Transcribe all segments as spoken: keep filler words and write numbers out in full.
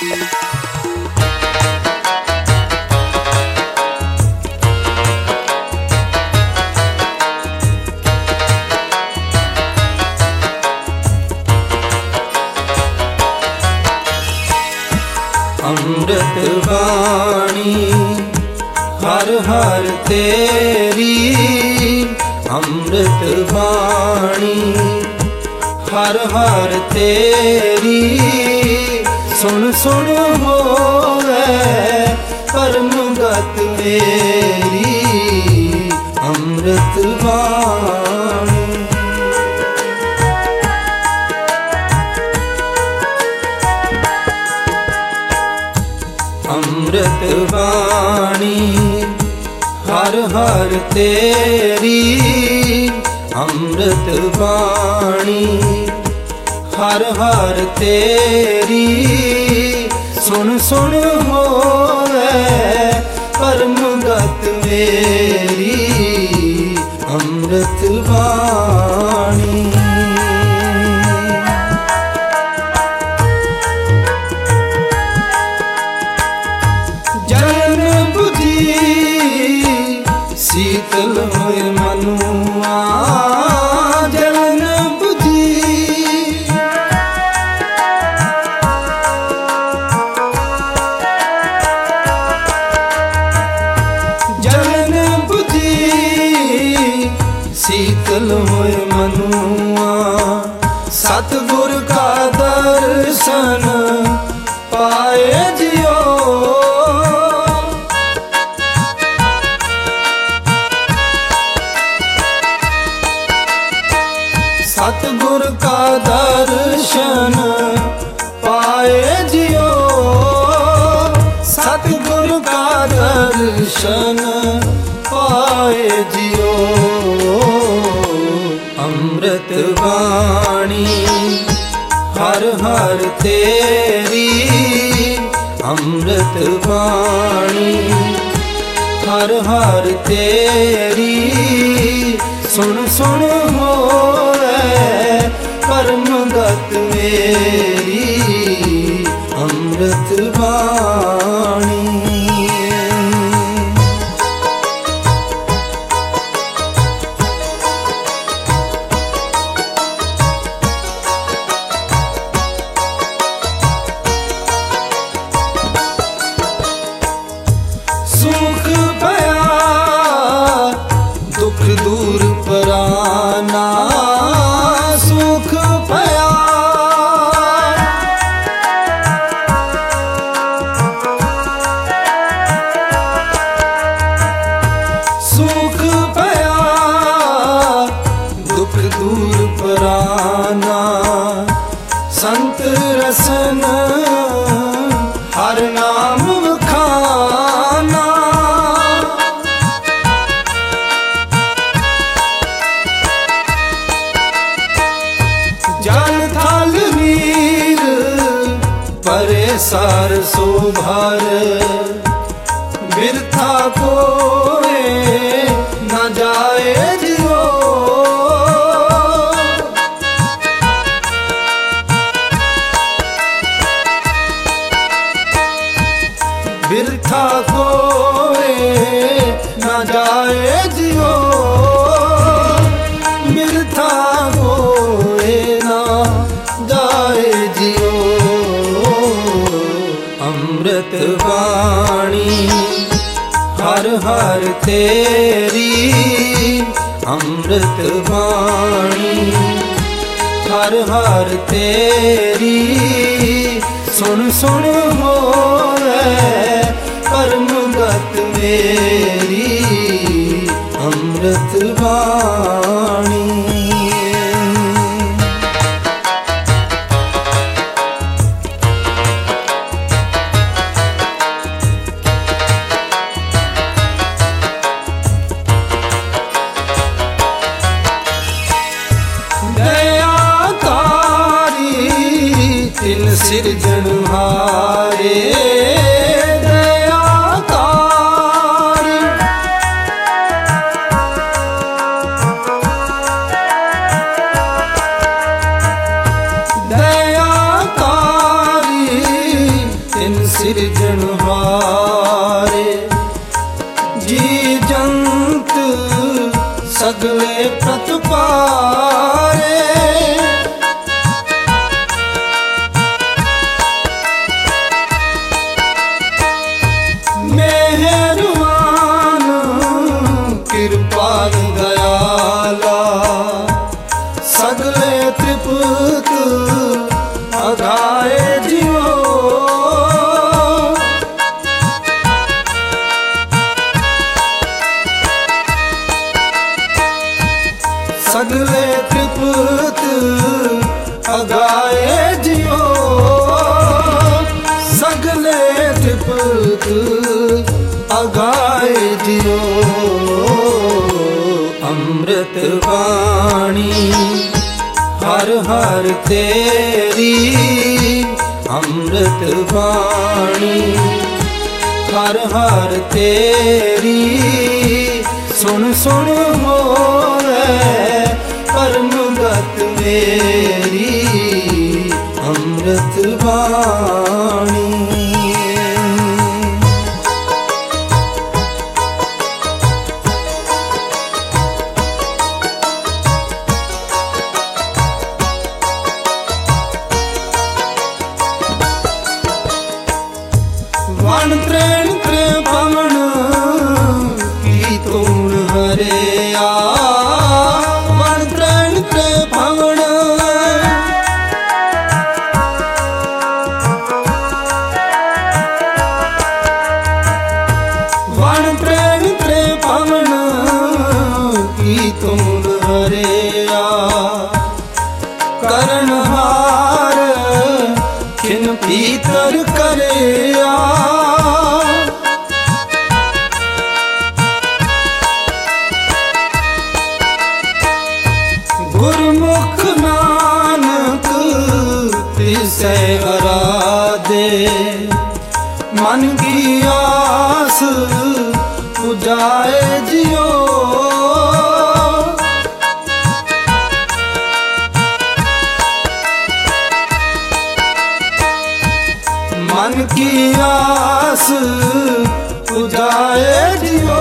अमृत वाणी हर हर तेरी, अमृत वाणी हर हर तेरी। सुन सुन होवे परम गत मेरी, अमृत वाणी। अमृत वाणी हर हर तेरी, अमृत वाणी हर हर तेरी। सुन सुन होवे परम गत मेरी, अमृत वाणी। शीतल होए मनुआ जलन बुझी, जलन बुझी शीतल होए मनुआ। सतगुर का दर्शन पाए जियो, सतगुर का दर्शन पाए जियो, सतगुर का दर्शन पाए जियो। अमृत वाणी हर हर तेरी, अमृत वाणी हर हर तेरी। सुन सुन होवे परम गत मेरी, अमृत वाणी। सुख पया दुख दूर पराना, सुख पया सुख पया दुख दूर पराना। संत रसन हर नाम खाना, जल थल नीर परे सार शोभर। बिरथा कोए न जाए जियो, बिरथा कोए न जाए जियो, बिरथा कोए न जाए जियो। अमृत वाणी हर हर तेरी, अमृत वाणी हर हर तेरी। सुन सुन होवे परम गत मेरी, अमृत वाणी। तिन सिरजनहारे दयाकारी, दयाकारी सिरजनहारे जी जंत सगले प्रतपारे मेहरबान कृपाल दयाला सगले त्रिपुत अघाए जियो सगले त्रिपुत अघाए जियो सगले त्रिपुत अघाए जियो अमृत वाणी हर हर तेरी अमृत वाणी हर हर तेरी सुन सुन होवे परम गत मेरी अमृत वाणी वन त्रेण त्रे पवन की तुम हरिया वन त्रेण त्रे पवन वन त्रेण त्रे पवन की तुम हरिया करनहार खिन भीतर करिया गुरमुख नानक तिसै आराधे मन की आस पुजाए जियो मन की आस पुजाए जियो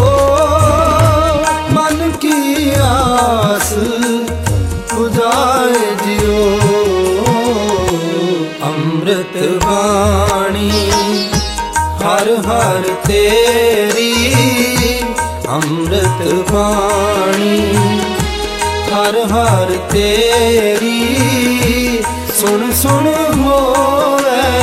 मन की आस पुजाए जियो अमृत वाणी हर हर तेरी अमृत वाणी हर हर तेरी सुन सुन होवे